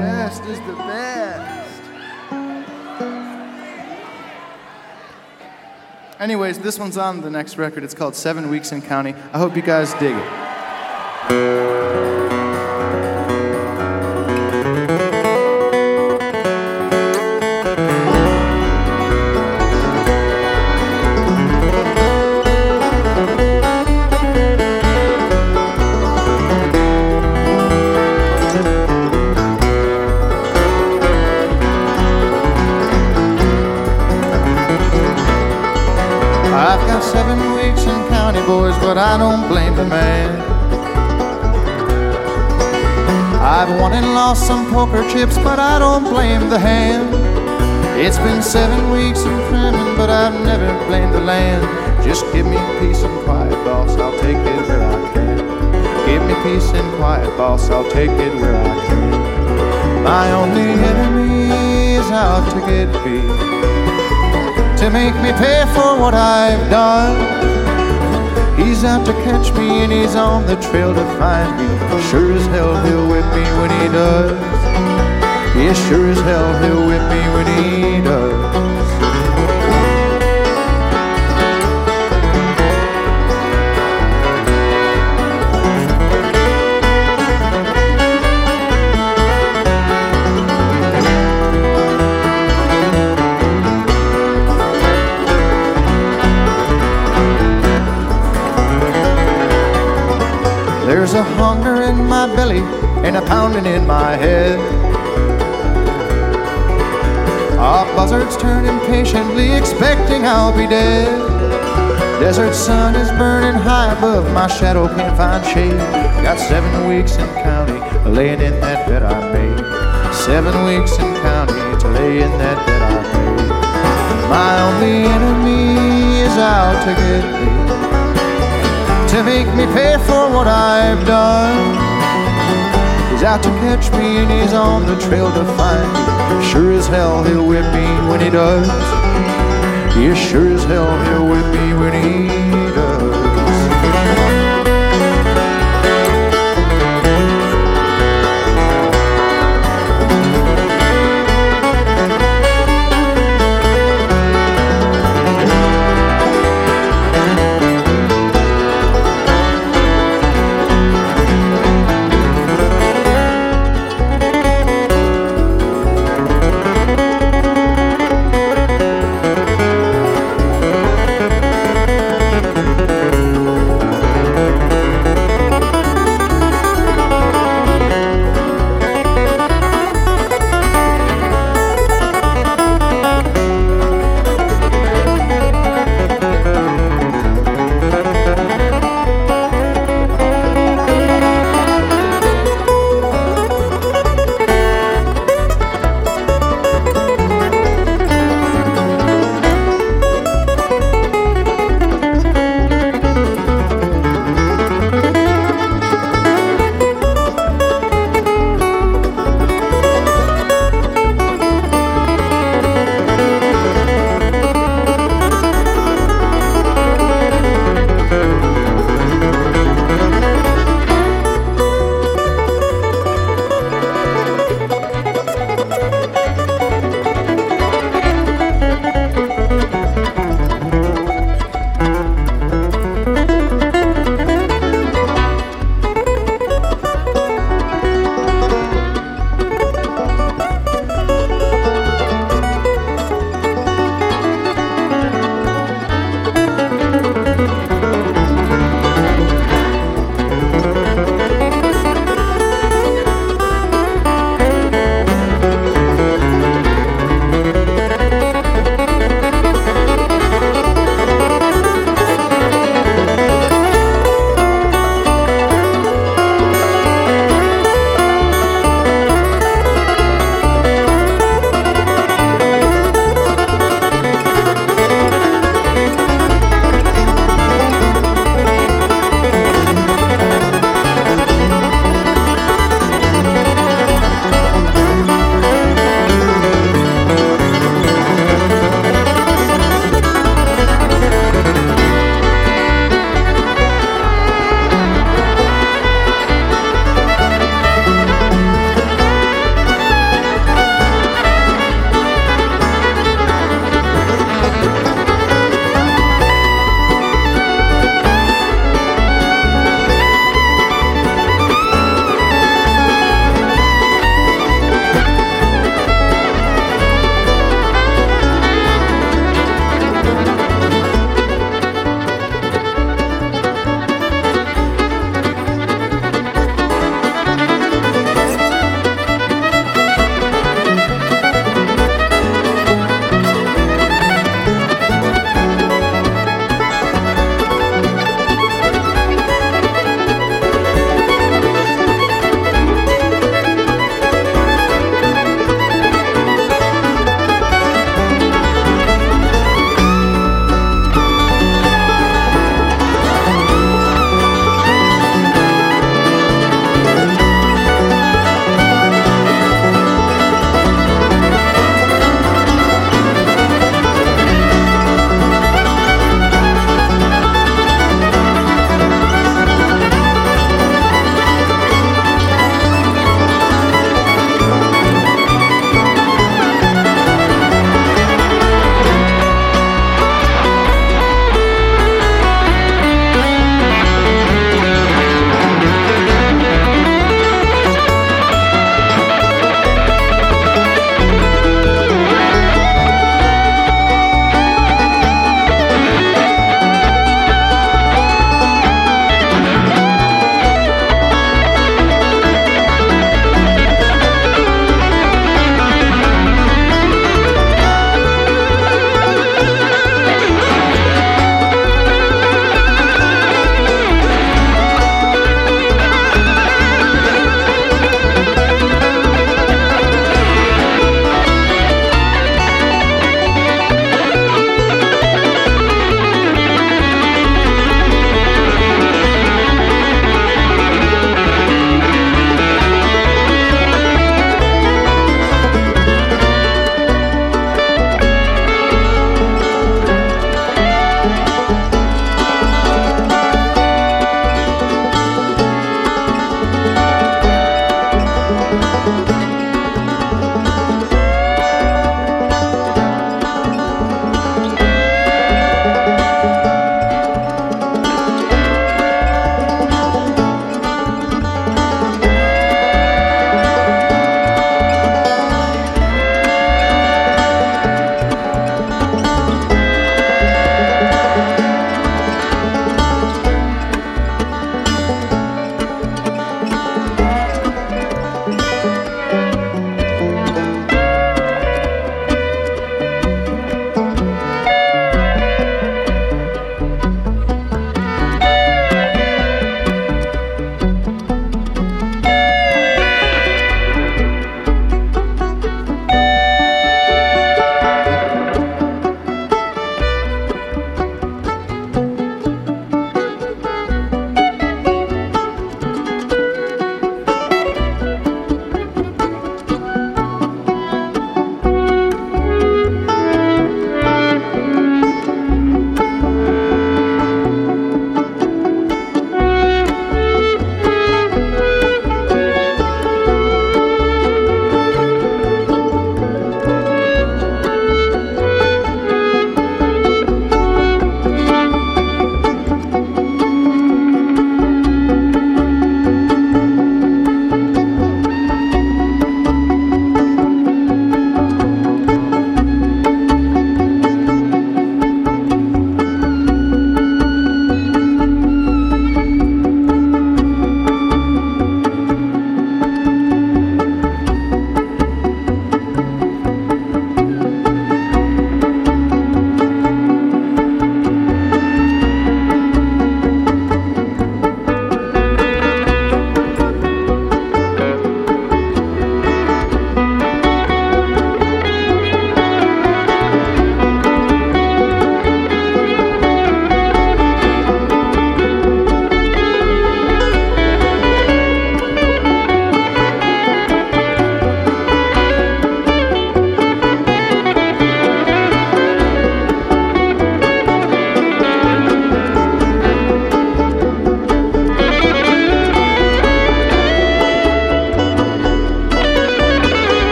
West is the best. Anyways, this one's on the next record. It's called 7 Weeks in County. I hope you guys dig it. I've got 7 weeks in county, boys, but I don't blame the man. I've won and lost some poker chips, but I don't blame the hand. It's been 7 weeks in famine, but I've never blamed the land. Just give me peace and quiet, boss, I'll take it where I can. Give me peace and quiet, boss, I'll take it where I can. My only enemy is out to get me, to make me pay for what I've done. He's out to catch me and he's on the trail to find me. Sure as hell he'll whip me when he does. Yeah, sure as hell he'll whip me when he does. There's a hunger in my belly and a pounding in my head. Our buzzards turn impatiently, expecting I'll be dead. Desert sun is burning high above, my shadow can't find shade. Got 7 weeks in county, laying in that bed I made. 7 weeks in county to lay in that bed I made. My only enemy is out to get me, to make me pay for what I've done. He's out to catch me and he's on the trail to find me. Sure as hell he'll whip me when he does. Yeah, sure as hell he'll whip me when he does.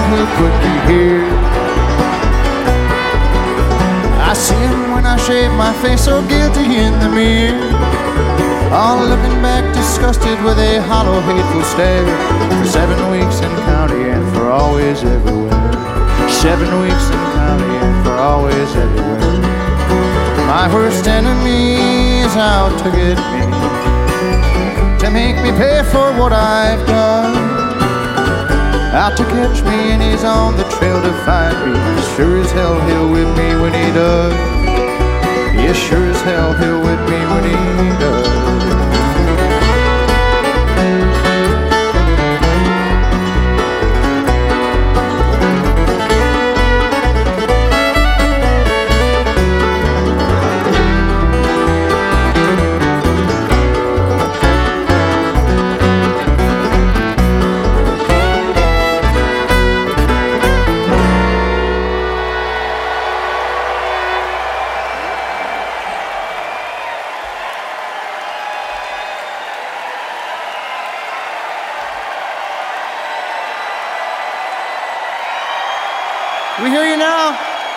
who put me here. I see him when I shave my face so guilty in the mirror, all looking back disgusted with a hollow hateful stare. For 7 weeks in county and for always everywhere. 7 weeks in county and for always everywhere. My worst enemy is out to get me, to make me pay for what I've done. Out to catch me and he's on the trail to find me. Sure as hell he'll whip me when he does. Yes, sure as hell he'll whip me when he does. We hear you now.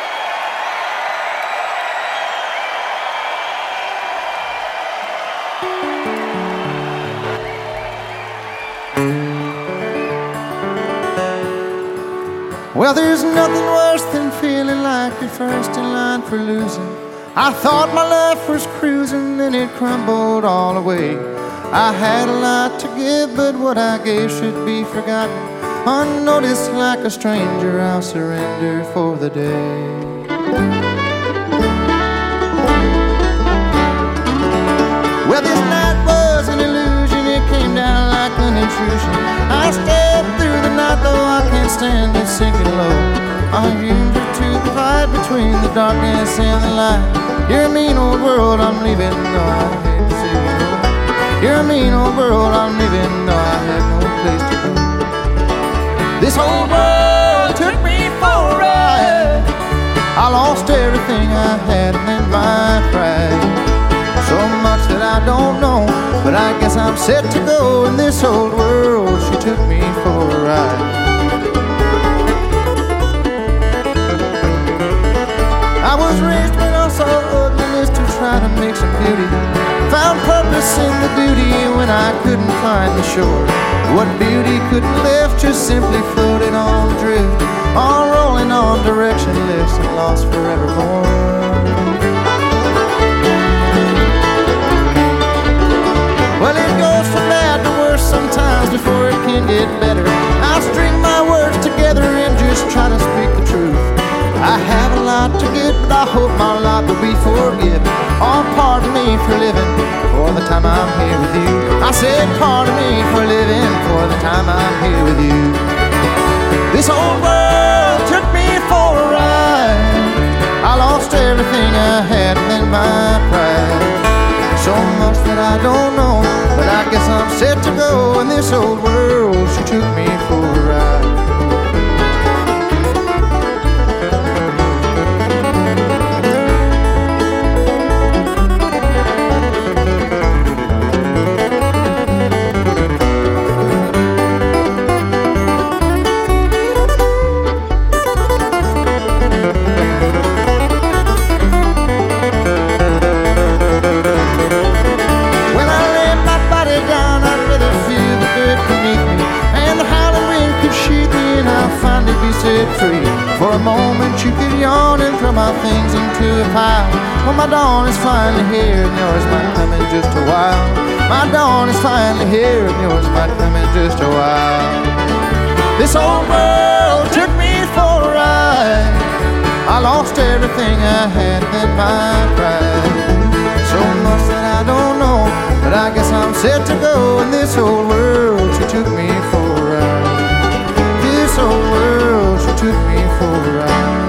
Well, there's nothing worse than feeling like you're first in line for losing. I thought my life was cruising, then it crumbled all away. I had a lot to give, but what I gave should be forgotten. Unnoticed like a stranger, I'll surrender for the day. Well, this night was an illusion, it came down like an intrusion. I stepped through the night, though I can't stand it sinking low. I'm used to the fight between the darkness and the light. You're a mean old world, I'm leaving, though I hate to see you go. You're a mean old world, I'm leaving, though I have no place to go. This whole world took me for a ride. I lost everything I had and then my pride. So much that I don't know, but I guess I'm set to go in this old world. She took me for a ride. I was raised when I saw ugliness to try to make some beauty. Found purpose in the duty when I couldn't find the shore. What beauty couldn't lift, just simply floated on the drift, all rolling on directionless and lost forevermore. Well, it goes from bad to worse sometimes before it can get better. I'll string my words together and just try to speak the truth. I have a lot to give, but I hope my lot will be forgiven. Oh, pardon me for living for the time I'm here with you. I said pardon me for living for the time I'm here with you. This old world took me for a ride. I lost everything I had and then my pride. So much that I don't know, but I guess I'm set to go in this old world. She took me for a ride. Set free. For a moment you could yawn and throw my things into a pile. Well, my dawn is finally here and yours might come in just a while. My dawn is finally here and yours might come in just a while. This old world took me for a ride. I lost everything I had and my pride. So much that I don't know, but I guess I'm set to go in this old world. She took me for a ride. This old world, she took me for a ride.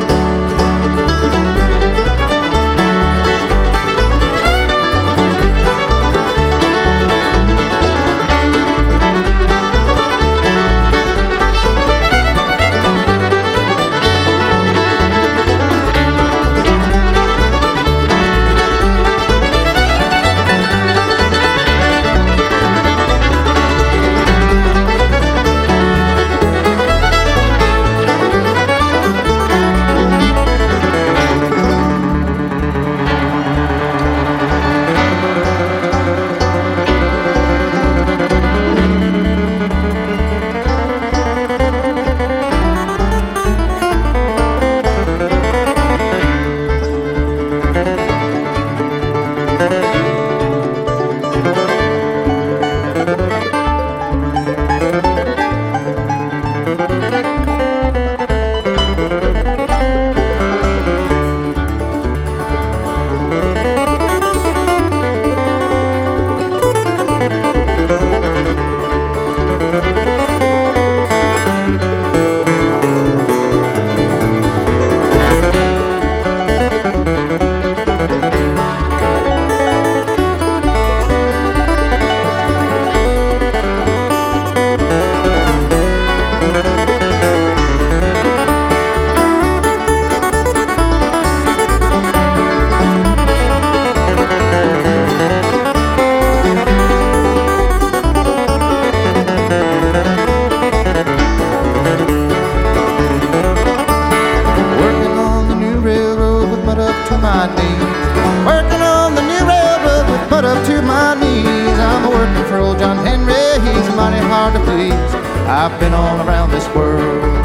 hard to please. I've been all around this world.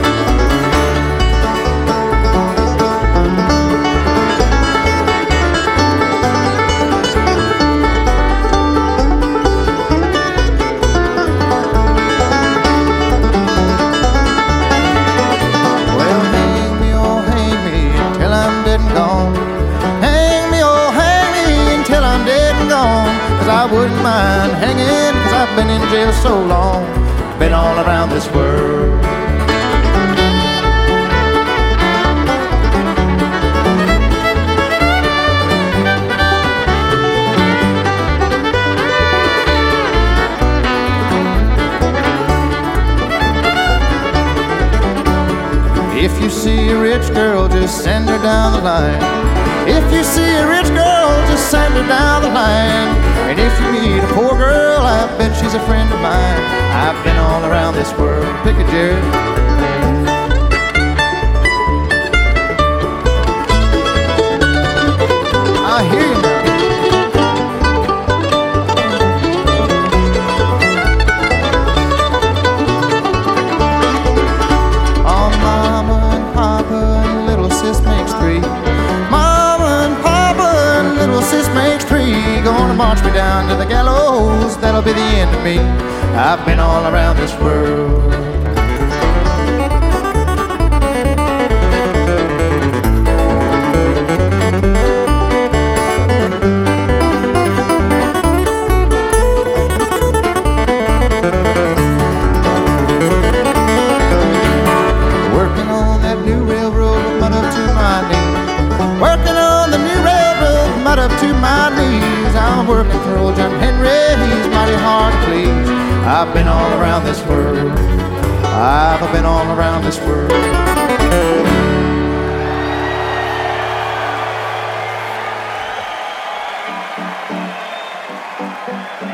Well, hang me, oh hang me until I'm dead and gone. Hang me, oh hang me until I'm dead and gone. 'Cause I wouldn't mind hanging, 'cause I've been in jail so long. Been all around this world. If you see a rich girl, just send her down the line. If you see a rich girl, just send her down the line. And if you meet a poor girl, I bet she's a friend of mine. I've been all around this world. Pick it, Jared. I hear you now. Oh, Mama and Papa and little sis makes three. Mama and Papa and little sis makes three. Gonna march me down to the gallows, that'll be the end of me. I've been all around this world. Working on that new railroad with mud up to my knees. Working on the new railroad with mud up to my knees. I'm working for old John Henry, he's mighty hard to please. I've been all around this world. I've been all around this world.